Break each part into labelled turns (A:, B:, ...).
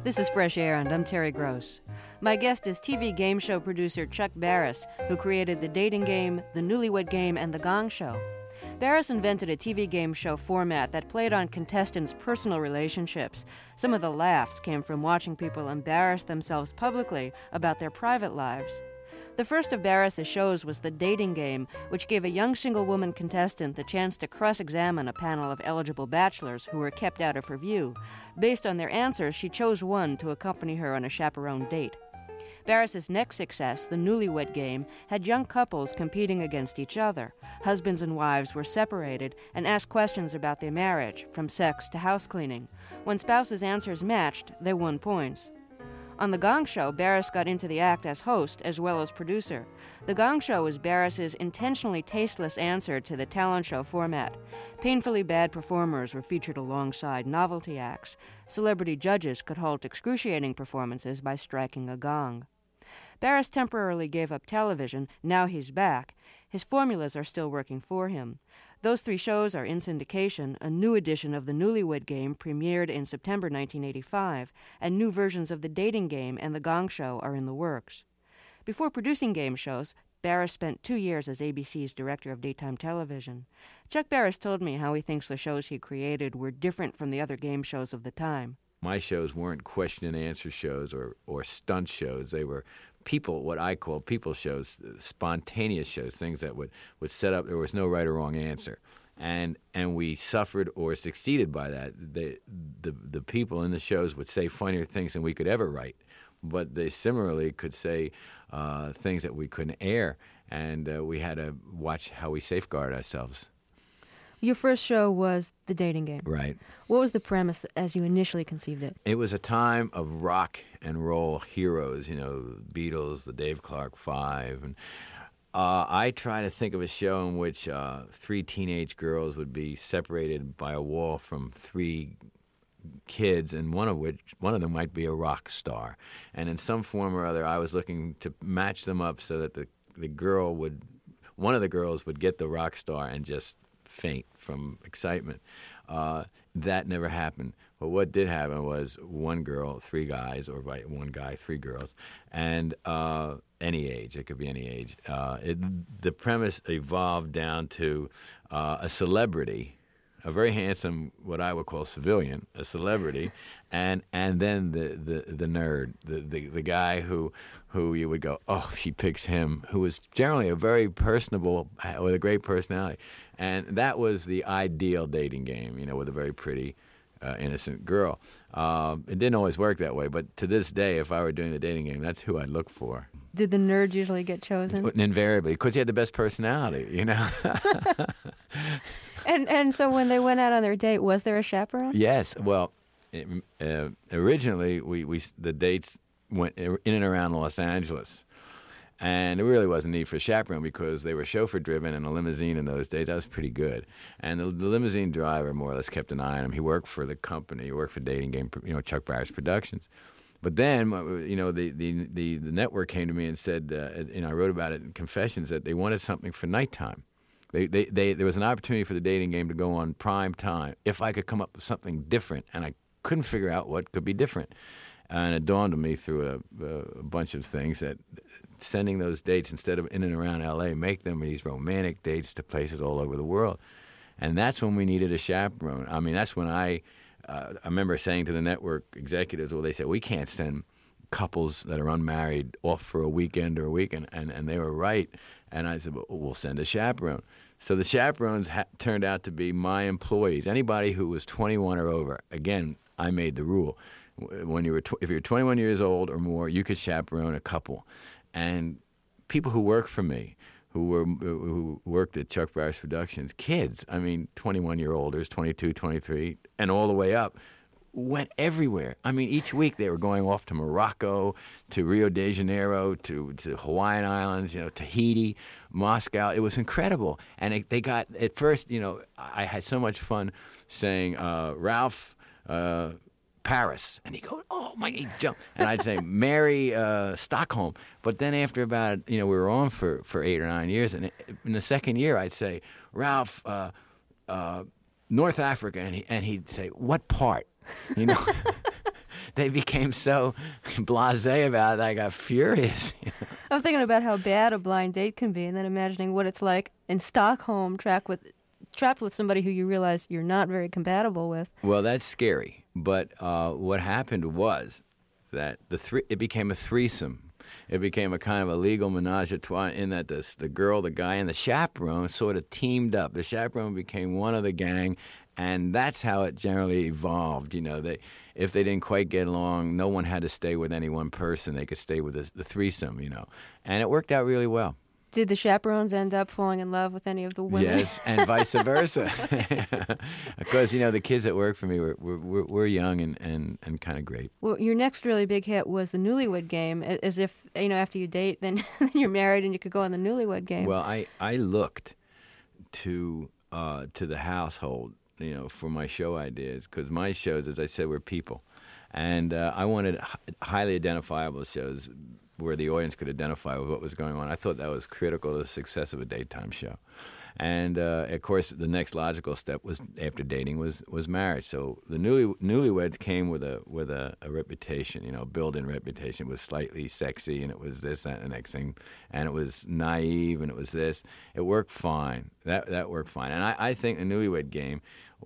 A: This is Fresh Air, and I'm Terry Gross. My guest is TV game show producer Chuck Barris, who created The Dating Game, The Newlywed Game, and The Gong Show. Barris invented a TV game show format that played on contestants' personal relationships. Some of the laughs came from watching people embarrass themselves publicly about their private lives. The first of Barris' shows was The Dating Game, which gave a young single woman contestant the chance to cross-examine a panel of eligible bachelors who were kept out of her view. Based on their answers, she chose one to accompany her on a chaperone date. Barris' next success, The Newlywed Game, had young couples competing against each other. Husbands and wives were separated and asked questions about their marriage, from sex to house cleaning. When spouses' answers matched, they won points. On The Gong Show, Barris got into the act as host as well as producer. The Gong Show was Barris' intentionally tasteless answer to the talent show format. Painfully bad performers were featured alongside novelty acts. Celebrity judges could halt excruciating performances by striking a gong. Barris temporarily gave up television. Now he's back. His formulas are still working for him. Those three shows are in syndication. A new edition of The Newlywed Game premiered in September 1985, and new versions of The Dating Game and The Gong Show are in the works. Before producing game shows, Barris spent 2 years as ABC's director of daytime television. Chuck Barris told me how he thinks the shows he created were different from the other game shows of the time.
B: My shows weren't question and answer shows or stunt shows. They were people, what I call people shows, spontaneous shows, things that would set up, there was no right or wrong answer. And we suffered or succeeded by that. The people in the shows would say funnier things than we could ever write, but they similarly could say things that we couldn't air, and we had to watch how we safeguard ourselves.
A: Your first show was The Dating Game.
B: Right.
A: What was the premise as you initially conceived it?
B: It was a time of rock and roll heroes, the Beatles, the Dave Clark Five. And I try to think of a show in which three teenage girls would be separated by a wall from three kids, and one of them might be a rock star. And in some form or other, I was looking to match them up so that one of the girls would get the rock star and just faint from excitement. That never happened. But what did happen was one girl, three guys, or one guy, three girls, and any age. It could be any age. The premise evolved down to a celebrity, a very handsome, what I would call civilian, a celebrity, and then the nerd, the guy who you would go, oh, she picks him, who was generally a very personable, with a great personality. And that was the ideal dating game, with a very pretty, innocent girl. It didn't always work that way, but to this day, if I were doing the dating game, that's who I'd look for.
A: Did the nerd usually get chosen?
B: Invariably, because he had the best personality,
A: And so when they went out on their date, was there a chaperone?
B: Yes. Well, originally, the dates went in and around Los Angeles. And there really wasn't need for a chaperone because they were chauffeur-driven, and a limousine in those days, that was pretty good. And the limousine driver more or less kept an eye on him. He worked for the company. He worked for Dating Game, Chuck Barris Productions. But then, the network came to me and said, I wrote about it in Confessions, that they wanted something for nighttime. There was an opportunity for The Dating Game to go on prime time if I could come up with something different, and I couldn't figure out what could be different. And it dawned on me through a bunch of things that sending those dates instead of in and around L.A., make them these romantic dates to places all over the world. And that's when we needed a chaperone. I mean, that's when I remember saying to the network executives, well, they said, we can't send couples that are unmarried off for a weekend or a weekend. And they were right. And I said, well, we'll send a chaperone. So the chaperones turned out to be my employees. Anybody who was 21 or over, again, I made the rule. When if you're 21 years old or more, you could chaperone a couple. And people who work for me, who worked at Chuck Barris Productions, kids, 21-year-olders, 22, 23, and all the way up, went everywhere. Each week they were going off to Morocco, to Rio de Janeiro, to Hawaiian Islands, Tahiti, Moscow. It was incredible. And they got, at first, I had so much fun saying, Ralph, Paris. And he'd go, oh, my, he'd jump. And I'd say, Mary, Stockholm. But then after about, we were on for 8 or 9 years. And in the second year, I'd say, Ralph, North Africa. And he'd say, what part? they became so blasé about it, I got furious.
A: I'm thinking about how bad a blind date can be, and then imagining what it's like in Stockholm, trapped with somebody who you realize you're not very compatible with.
B: Well, that's scary. But what happened was that it became a threesome. It became a kind of a legal menage a trois in that the girl, the guy, and the chaperone sort of teamed up. The chaperone became one of the gang, and that's how it generally evolved. You know, if they didn't quite get along, no one had to stay with any one person. They could stay with the threesome, you know. And it worked out really well.
A: Did the chaperones end up falling in love with any of the women?
B: Yes, and vice versa. Because, you know, the kids that work for me were young and kind of great.
A: Well, your next really big hit was the Newlywed Game, as if, you know, after you date, then you're married and you could go on the Newlywed Game.
B: Well, I looked to the household, you know, for my show ideas, because my shows, as I said, were people. And I wanted highly identifiable shows where the audience could identify with what was going on. I thought that was critical to the success of a daytime show. And, of course, the next logical step was after dating was marriage. So the Newlyweds came with a reputation, you know, built-in reputation. It was slightly sexy, and it was this, that, and the next thing. And it was naive, and it was this. It worked fine. That worked fine. And I think the Newlywed Game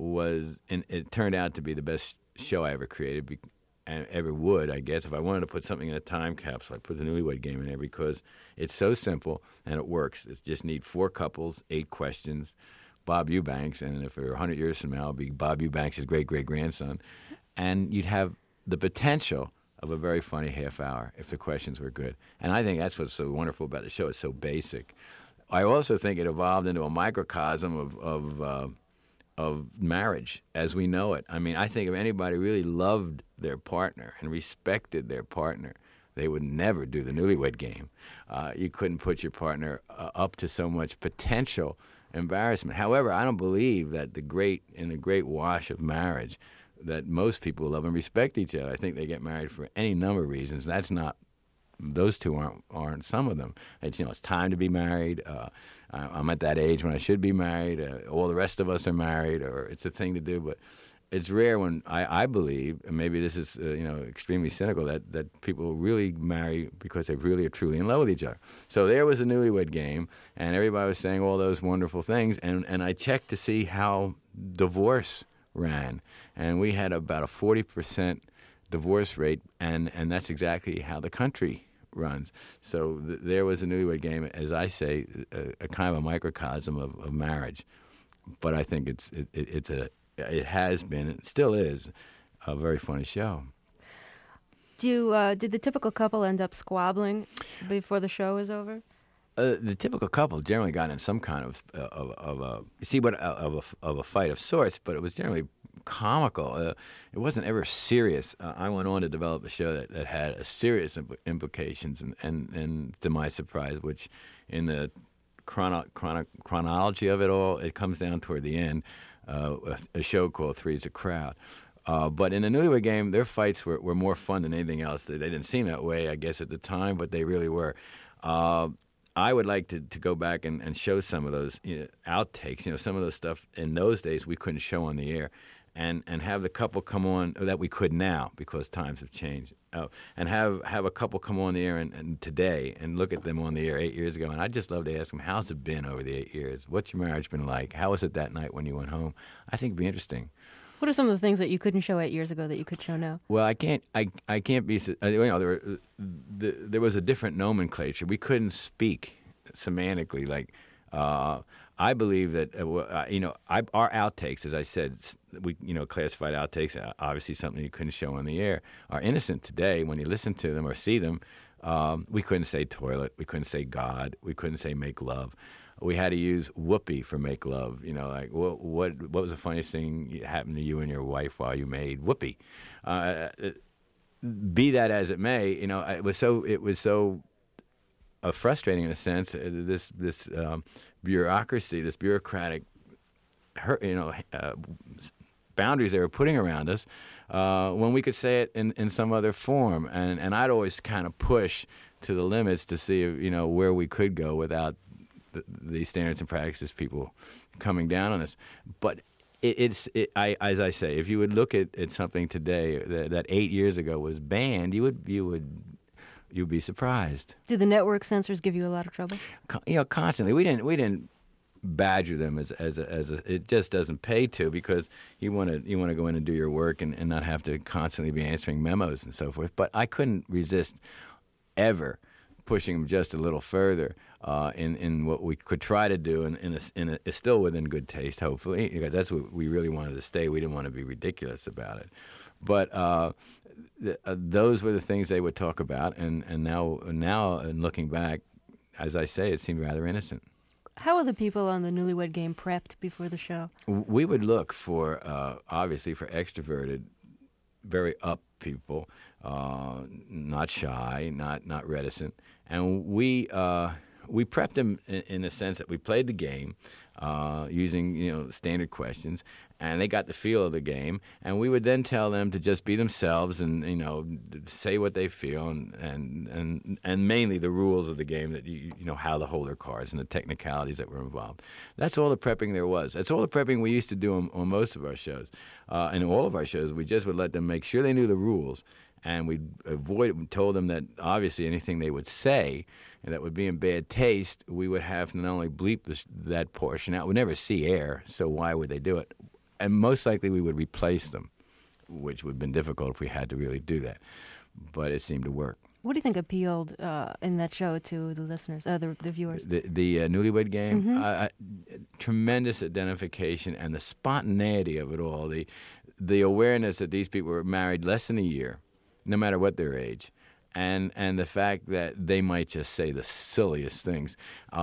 B: it turned out to be the best show I ever created, and ever would, I guess. If I wanted to put something in a time capsule, I'd put the Newlywed Game in there because it's so simple and it works. It just need 4 couples, 8 questions, Bob Eubanks, and if we're 100 years from now, it'll be Bob Eubanks' great-great-grandson. And you'd have the potential of a very funny half hour if the questions were good. And I think that's what's so wonderful about the show. It's so basic. I also think it evolved into a microcosm of marriage as we know it. I mean, I think if anybody really loved their partner and respected their partner, they would never do the Newlywed Game. You couldn't put your partner up to so much potential embarrassment. However, I don't believe that in the great wash of marriage that most people love and respect each other. I think they get married for any number of reasons. Those two aren't some of them. It's time to be married. I'm at that age when I should be married. All the rest of us are married, or it's a thing to do. But it's rare when I believe, and maybe this is extremely cynical, that people really marry because they really are truly in love with each other. So there was a Newlywed Game, and everybody was saying all those wonderful things. And I checked to see how divorce ran, and we had about a 40% divorce rate, and that's exactly how the country runs. So there was a Newlywed Game, as I say, a kind of a microcosm of marriage. But I think it has been, it still is, a very funny show.
A: Did the typical couple end up squabbling before the show was over?
B: The typical couple generally got in some kind of a fight of sorts, but it was generally comical. It wasn't ever serious. I went on to develop a show that had serious implications, and to my surprise, which in the chronology of it all, it comes down toward the end, a show called Three's a Crowd. But in the Newlywed Game, their fights were more fun than anything else. They didn't seem that way, I guess, at the time, but they really were. I would like to go back and show some of those outtakes, some of those stuff in those days we couldn't show on the air, and have the couple come on that we could now because times have changed, and have a couple come on the air and today and look at them on the air 8 years ago, and I'd just love to ask them, how's it been over the 8 years? What's your marriage been like? How was it that night when you went home? I think it'd be interesting.
A: What are some of the things that you couldn't show 8 years ago that you could show now?
B: Well, I can't be. There was a different nomenclature. We couldn't speak semantically. Like, I believe that our outtakes, as I said, we classified outtakes, obviously something you couldn't show on the air, are innocent today. When you listen to them or see them, we couldn't say toilet, we couldn't say God, we couldn't say make love. We had to use whoopee for make love. Like what was the funniest thing that happened to you and your wife while you made whoopee? Be that as it may, it was so frustrating in a sense. This bureaucracy, this bureaucratic, boundaries they were putting around us, when we could say it in some other form, and I'd always kind of push to the limits to see where we could go without the standards and practices people coming down on us. But As I say, if you would look at something today that 8 years ago was banned, you'd be surprised.
A: Did the network censors give you a lot of trouble?
B: Constantly. We didn't badger them as it just doesn't pay to, because you want to go in and do your work and not have to constantly be answering memos and so forth. But I couldn't resist ever pushing them just a little further in what we could try to do, and still within good taste, hopefully, because that's what we really wanted to stay. We didn't want to be ridiculous about it. But those were the things they would talk about, and now, and looking back, as I say, it seemed rather innocent.
A: How were the people on the Newlywed Game prepped before the show?
B: We would look for, obviously, for extroverted, very up people, not shy, not reticent, and we prepped them in the sense that we played the game using standard questions, and they got the feel of the game, and we would then tell them to just be themselves and say what they feel, and mainly the rules of the game, that how to hold their cards and the technicalities that were involved. That's all the prepping there was. That's all the prepping we used to do on most of our shows. And all of our shows, we just would let them make sure they knew the rules, and we told them that obviously anything they would say and that would be in bad taste, we would have to not only bleep that portion out. We'd never see air, so why would they do it? And most likely we would replace them, which would have been difficult if we had to really do that. But it seemed to work.
A: What do you think appealed in that show to the listeners, the viewers?
B: The Newlywed Game,
A: Mm-hmm.
B: Tremendous identification and the spontaneity of it all, the awareness that these people were married less than a year, no matter what their age, and the fact that they might just say the silliest things.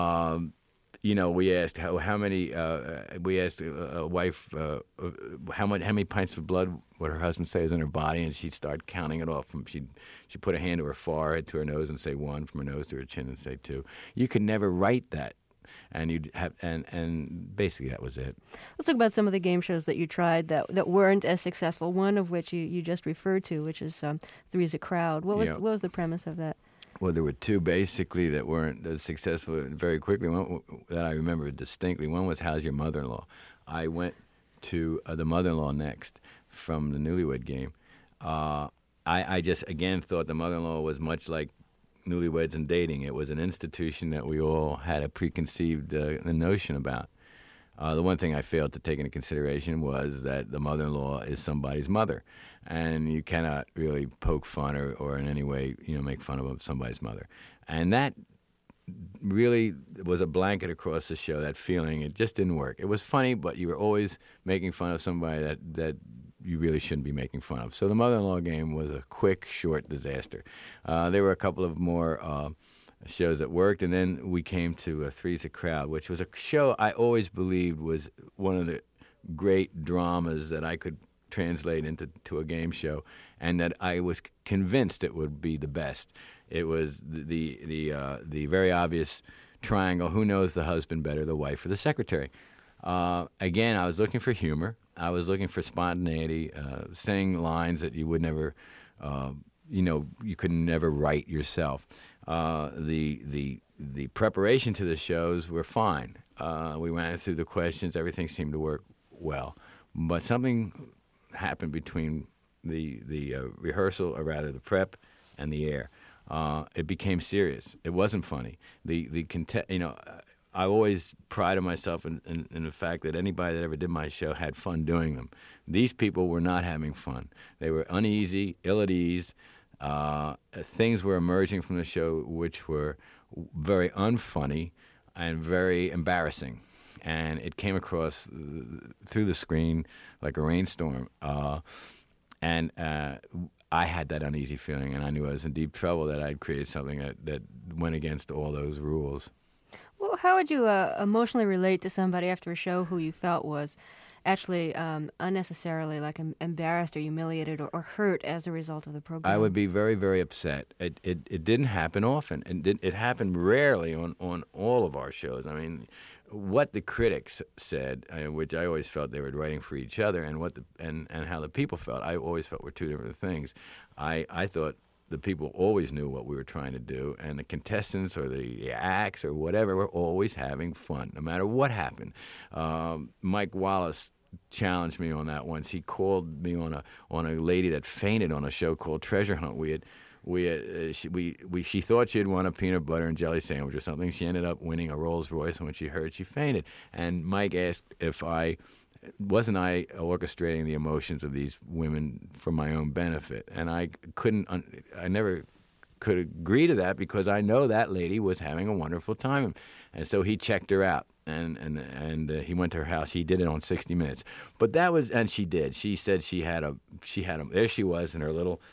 B: We asked how many. We asked a wife how many pints of blood would her husband say is in her body, and she'd start counting it off. She'd put a hand to her forehead, to her nose, and say 1. From her nose to her chin, and say 2. You could never write that, and you'd have and basically that was it.
A: Let's talk about some of the game shows that you tried that weren't as successful. One of which you just referred to, which is Three's a Crowd. What was the premise of that?
B: Well, there were two basically that weren't as successful very quickly. One that I remember distinctly. One was How's Your Mother-in-Law? I went to the Mother-in-Law next from the Newlywed Game. I just, again, thought the Mother-in-Law was much like Newlyweds and dating. It was an institution that we all had a preconceived notion about. The one thing I failed to take into consideration was that the mother-in-law is somebody's mother, and you cannot really poke fun or in any way, make fun of somebody's mother. And that really was a blanket across the show, that feeling. It just didn't work. It was funny, but you were always making fun of somebody that you really shouldn't be making fun of. So the Mother-in-Law Game was a quick, short disaster. There were a couple of more shows that worked, and then we came to Three's a Crowd, which was a show I always believed was one of the great dramas that I could translate into a game show, and that I was convinced it would be the best. It was the very obvious triangle: who knows the husband better, the wife or the secretary? Again, I was looking for humor. I was looking for spontaneity, saying lines that you would never, you could never write yourself. The preparation to the shows were fine. We went through the questions. Everything seemed to work well. But something happened between the rehearsal, or rather the prep, and the air. It became serious. It wasn't funny. I always prided myself in the fact that anybody that ever did my show had fun doing them. These people were not having fun. They were uneasy, ill at ease. Things were emerging from the show which were very unfunny and very embarrassing. And it came across through the screen like a rainstorm. And I had that uneasy feeling, and I knew I was in deep trouble, that I'd created something that went against all those rules.
A: Well, how would you emotionally relate to somebody after a show who you felt was actually unnecessarily embarrassed or humiliated or hurt as a result of the program?
B: I would be very, very upset. It didn't happen often, and it happened rarely on all of our shows. I mean, what the critics said, which I always felt they were writing for each other, and how the people felt, I always felt were two different things. I thought the people always knew what we were trying to do, and the contestants or the acts or whatever were always having fun, no matter what happened. Mike Wallace challenged me on that once. He called me on a lady that fainted on a show called Treasure Hunt. She thought she had won a peanut butter and jelly sandwich or something. She ended up winning a Rolls Royce, and when she heard, she fainted. And Mike asked if wasn't I orchestrating the emotions of these women for my own benefit, and I never could agree to that because I know that lady was having a wonderful time, and so he checked her out. And he went to her house. He did it on 60 Minutes, but and she did. She said she had a. There she was in her little,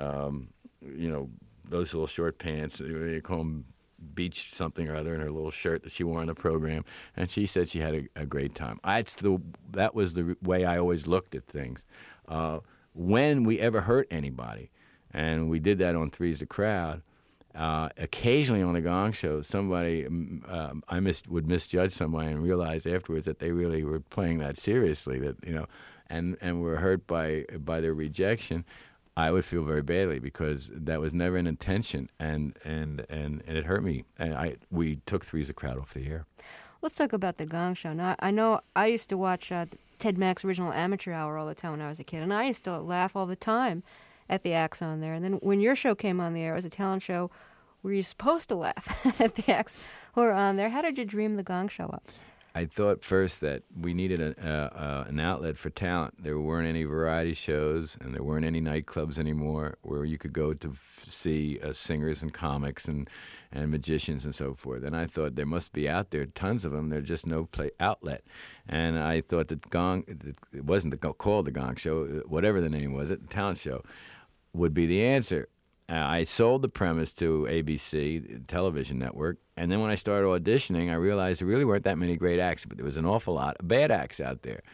B: those little short pants. You call them beach something or other, in her little shirt that she wore on the program, and she said she had a great time. That was the way I always looked at things. When we ever hurt anybody, and we did that on Three's the Crowd. Occasionally on the Gong Show, somebody would misjudge somebody and realize afterwards that they really were playing that seriously. And were hurt by their rejection. I would feel very badly because that was never an intention, and it hurt me. And we took Three's the Crowd off the air.
A: Let's talk about the Gong Show. Now, I know I used to watch Ted Mack's original Amateur Hour all the time when I was a kid, and I used to laugh all the time at the acts on there. And then when your show came on the air, it was a talent show where you're supposed to laugh at the acts who were on there. How did you dream the Gong Show up?
B: I thought first that we needed an outlet for talent. There weren't any variety shows, and there weren't any nightclubs anymore where you could go to see singers and comics and magicians and so forth. And I thought there must be out there tons of them. There's just no outlet. And I thought that it wasn't called the Gong Show, whatever the name was, the talent show, would be the answer. I sold the premise to ABC, the television network, and then when I started auditioning, I realized there really weren't that many great acts, but there was an awful lot of bad acts out there.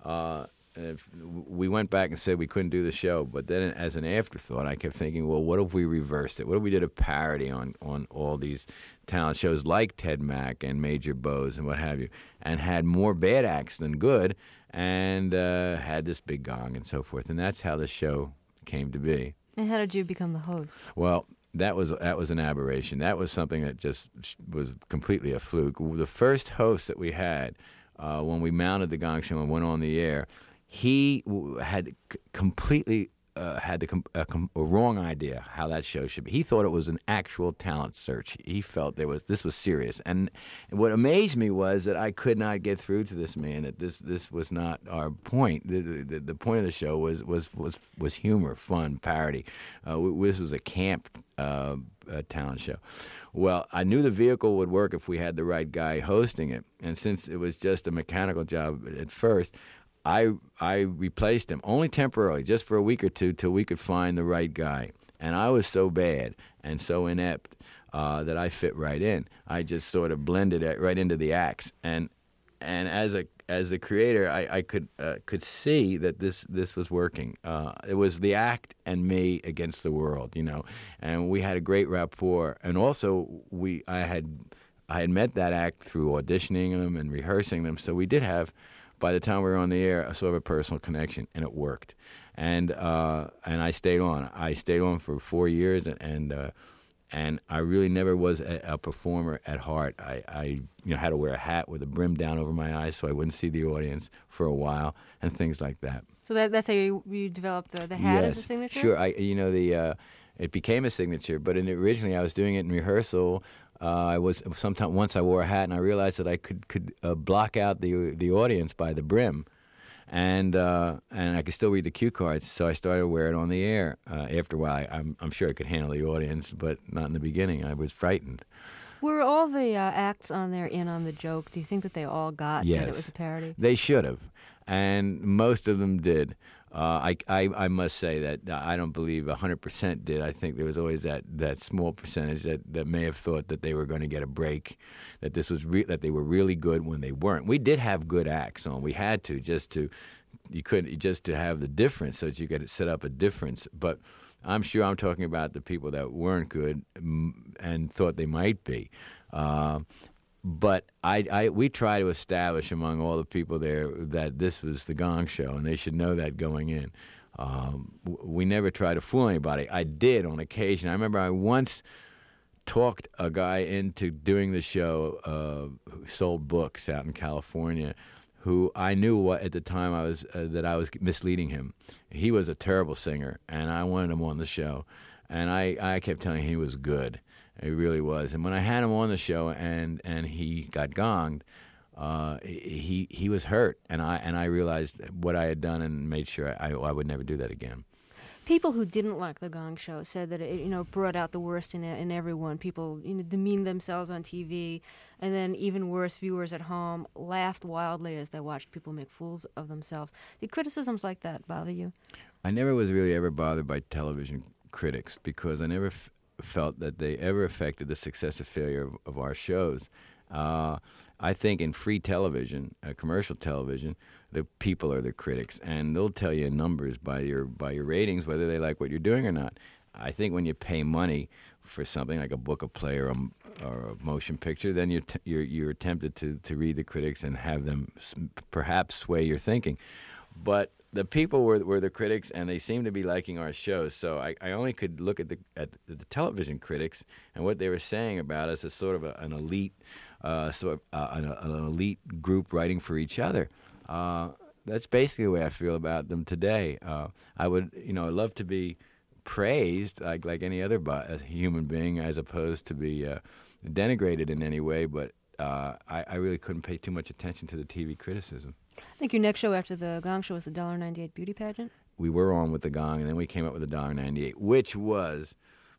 B: We went back and said we couldn't do the show, but then as an afterthought, I kept thinking, well, what if we reversed it? What if we did a parody on all these talent shows like Ted Mack and Major Bowes and what have you, and had more bad acts than good, and had this big gong and so forth, and that's how the show came to be.
A: And how did you become the host?
B: Well, that was an aberration. That was something that just was completely a fluke. The first host that we had when we mounted the Gong Show and went on the air, he had completely had a wrong idea how that show should be. He thought it was an actual talent search. He felt this was serious. And what amazed me was that I could not get through to this man that this was not our point. The point of the show was humor, fun, parody. This was a camp talent show. Well, I knew the vehicle would work if we had the right guy hosting it. And since it was just a mechanical job at first, I replaced him, only temporarily, just for a week or two, till we could find the right guy. And I was so bad and so inept that I fit right in. I just sort of blended right into the acts. And as the creator, I could see that this was working. It was the act and me against the world, And we had a great rapport. And also, I had met that act through auditioning them and rehearsing them. So we did have, by the time we were on the air, a sort of a personal connection, and it worked. And I stayed on. I stayed on for 4 years, and I really never was a performer at heart. I had to wear a hat with a brim down over my eyes so I wouldn't see the audience for a while, and things like that.
A: So that's how you developed the hat as a signature?
B: Sure. It became a signature, but originally I was doing it in rehearsal. Once I wore a hat, and I realized that I could block out the audience by the brim, and I could still read the cue cards. So I started to wear it on the air. After a while, I'm sure I could handle the audience, but not in the beginning. I was frightened.
A: Were all the acts on there in on the joke? Do you think that they all got that it was a parody?
B: They should have, and most of them did. I must say that I don't believe 100% did. I think there was always that small percentage that may have thought that they were going to get a break, that that they were really good when they weren't. We did have good acts on. We had to just to have the difference so that you could set up a difference. But I'm sure I'm talking about the people that weren't good and thought they might be. But we try to establish among all the people there that this was the Gong Show, and they should know that going in. We never try to fool anybody. I did on occasion. I remember I once talked a guy into doing the show who sold books out in California, who I knew at the time that I was misleading him. He was a terrible singer, and I wanted him on the show. And I kept telling him he was good. He really was. And when I had him on the show and he got gonged, he was hurt. And I realized what I had done and made sure I would never do that again.
A: People who didn't like the Gong Show said that it, brought out the worst in everyone. People, demeaned themselves on TV, and then even worse, viewers at home laughed wildly as they watched people make fools of themselves. Did criticisms like that bother you?
B: I never was really ever bothered by television critics because I never felt that they ever affected the success or failure of our shows. I think in free television, commercial television, the people are the critics, and they'll tell you numbers by your ratings whether they like what you're doing or not. I think when you pay money for something like a book, a play, or a motion picture, then you're tempted to read the critics and have them perhaps sway your thinking. But the people were the critics, and they seemed to be liking our shows. So I only could look at the television critics and what they were saying about us as sort of an elite, an elite group writing for each other. That's basically the way I feel about them today. I would, I'd love to be praised like any other human being, as opposed to be denigrated in any way. But I really couldn't pay too much attention to the TV criticism.
A: I think your next show after the Gong Show was the $1.98 beauty pageant.
B: We were on with the Gong, and then we came up with the $1.98, which was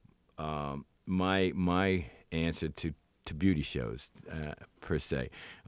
B: my answer to beauty shows per se.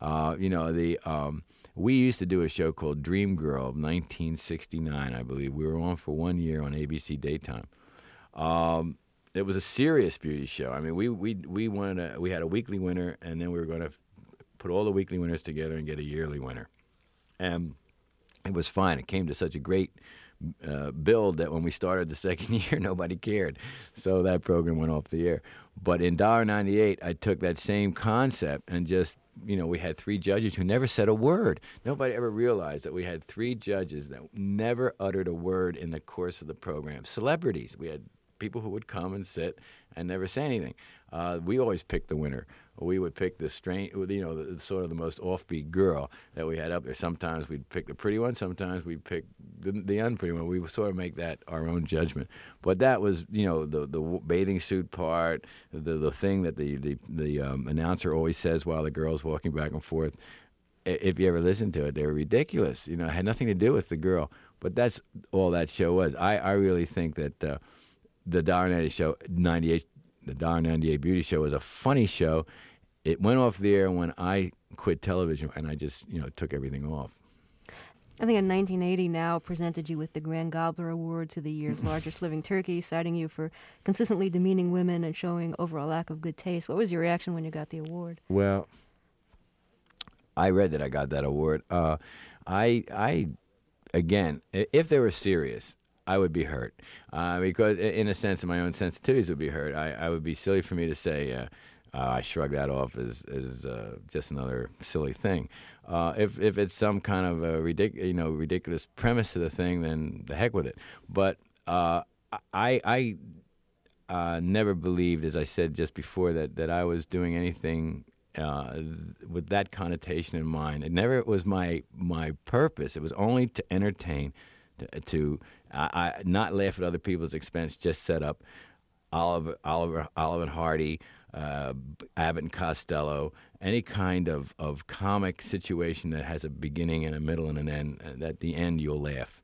B: We used to do a show called Dream Girl of 1969, I believe. We were on for 1 year on ABC Daytime. It was a serious beauty show. I mean, we had a weekly winner, and then we were going to put all the weekly winners together and get a yearly winner. And it was fine. It came to such a great build that when we started the second year, nobody cared. So that program went off the air. But in $1.98, I took that same concept and just, we had 3 judges who never said a word. Nobody ever realized that we had 3 judges that never uttered a word in the course of the program. Celebrities. We had people who would come and sit and never say anything. We always picked the winner. We would pick the sort of the most offbeat girl that we had up there. Sometimes we'd pick the pretty one. Sometimes we'd pick the unpretty one. We would sort of make that our own judgment. But that was, the bathing suit part, the thing that the announcer always says while the girl's walking back and forth. If you ever listen to it, they were ridiculous. It had nothing to do with the girl. But that's all that show was. I really think that the $1.98 show, the $1.98 Beauty Show, was a funny show. It went off the air when I quit television, and I just, took everything off.
A: I think in 1980 Now presented you with the Grand Gobbler Award to the year's largest living turkey, citing you for consistently demeaning women and showing overall lack of good taste. What was your reaction when you got the award?
B: Well, I read that I got that award. Again, if they were serious, I would be hurt because, in a sense, my own sensitivities would be hurt. I would be silly for me to say I shrug that off as just another silly thing. If it's some kind of a ridiculous premise to the thing, then the heck with it. But I never believed, as I said just before, that I was doing anything with that connotation in mind. It never was my purpose. It was only to entertain, to not laugh at other people's expense. Just set up Oliver and Hardy, Abbott and Costello, any kind of comic situation that has a beginning and a middle and an end. And at the end, you'll laugh.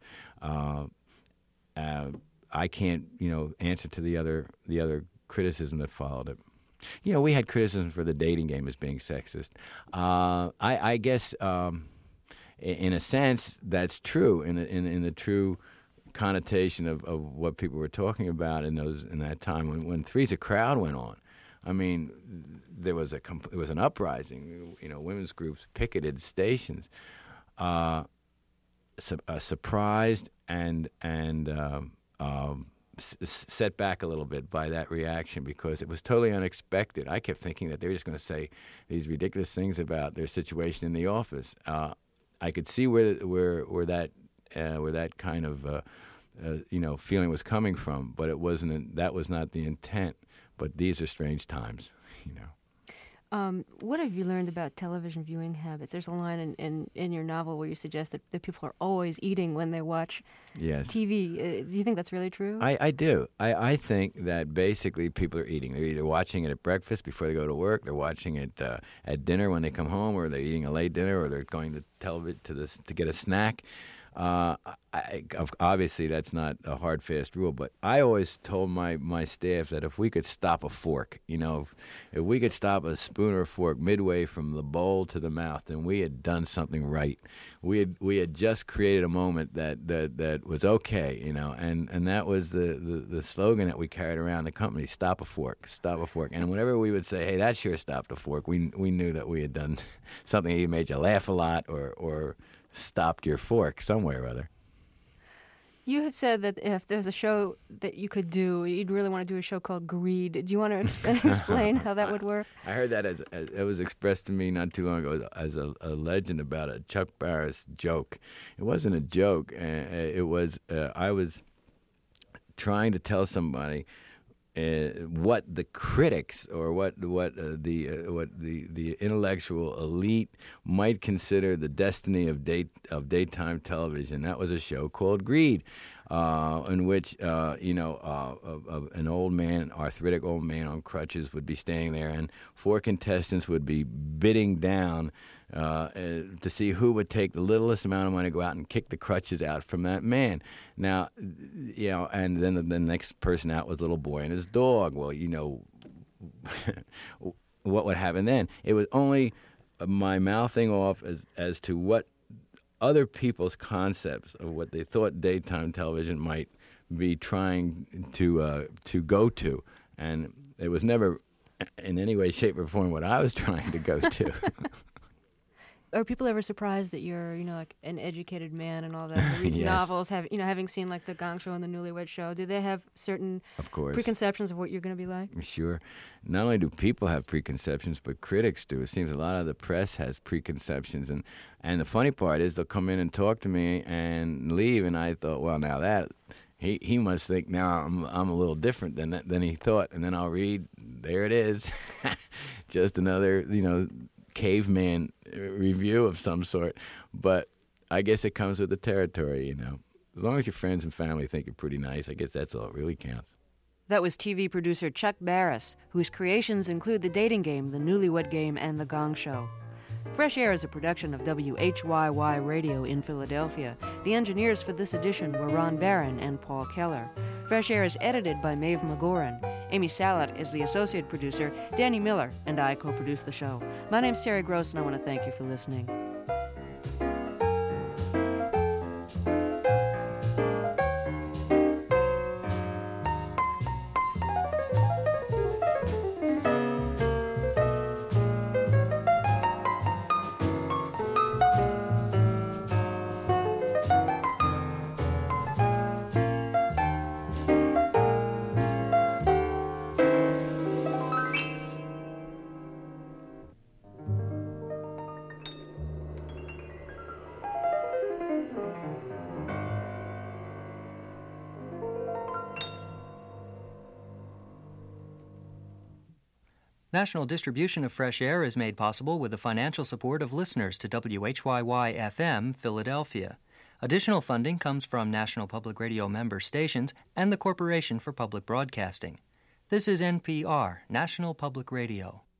B: I can't, answer to the other criticism that followed it. We had criticism for the dating game as being sexist. I guess, in a sense, that's true. In the true connotation of what people were talking about in that time when Three's a Crowd went on. I mean, it was an uprising. Women's groups picketed stations, surprised and set back a little bit by that reaction because it was totally unexpected. I kept thinking that they were just going to say these ridiculous things about their situation in the office. I could see where that kind of feeling was coming from, but it wasn't. That was not the intent. But these are strange times,
A: What have you learned about television viewing habits? There's a line in your novel where you suggest that people are always eating when they watch TV. Do you think that's really true?
B: I do. I think that basically people are eating. They're either watching it at breakfast before they go to work, they're watching it at dinner when they come home, or they're eating a late dinner, or they're going to television to get a snack. Obviously, that's not a hard, fast rule, but I always told my staff that if we could stop a fork, if we could stop a spoon or a fork midway from the bowl to the mouth, then we had done something right. We had just created a moment that was okay, and that was the slogan that we carried around the company: stop a fork, stop a fork. And whenever we would say, hey, that sure stopped a fork, we knew that we had done something that made you laugh a lot or stopped your fork somewhere or other.
A: You have said that if there's a show that you could do, you'd really want to do a show called Greed. Do you want to explain how that would work?
B: I heard that as it was expressed to me not too long ago as a legend about a Chuck Barris joke. It wasn't a joke. It was I was trying to tell somebody what the critics or what the intellectual elite might consider the destiny of daytime television. That was a show called Greed, in which an old man, arthritic old man on crutches, would be staying there, and 4 contestants would be bidding down to see who would take the littlest amount of money to go out and kick the crutches out from that man. Now, and then the next person out was a little boy and his dog. Well, what would happen then? It was only my mouthing off as to what other people's concepts of what they thought daytime television might be trying to go to, and it was never in any way, shape, or form what I was trying to go to.
A: Are people ever surprised that you're, like an educated man and all that, who reads
B: Yes.
A: novels, having seen like the Gong Show and the Newlywed Show? Do they have certain preconceptions of what you're going to be like?
B: Sure. Not only do people have preconceptions, but critics do. It seems a lot of the press has preconceptions, and the funny part is they'll come in and talk to me and leave, and I thought, well, now that he must think now I'm a little different than he thought, and then I'll read, there it is, just another caveman review of some sort. But I guess it comes with the territory, As long as your friends and family think you're pretty nice, I guess that's all that really counts.
A: That was TV producer Chuck Barris, whose creations include The Dating Game, The Newlywed Game, and The Gong Show. Fresh Air is a production of WHYY Radio in Philadelphia. The engineers for this edition were Ron Barron and Paul Keller. Fresh Air is edited by Maeve McGoran. Amy Salat is the associate producer. Danny Miller and I co-produce the show. My name's Terry Gross, and I want to thank you for listening.
C: National distribution of Fresh Air is made possible with the financial support of listeners to WHYY-FM, Philadelphia. Additional funding comes from National Public Radio member stations and the Corporation for Public Broadcasting. This is NPR, National Public Radio.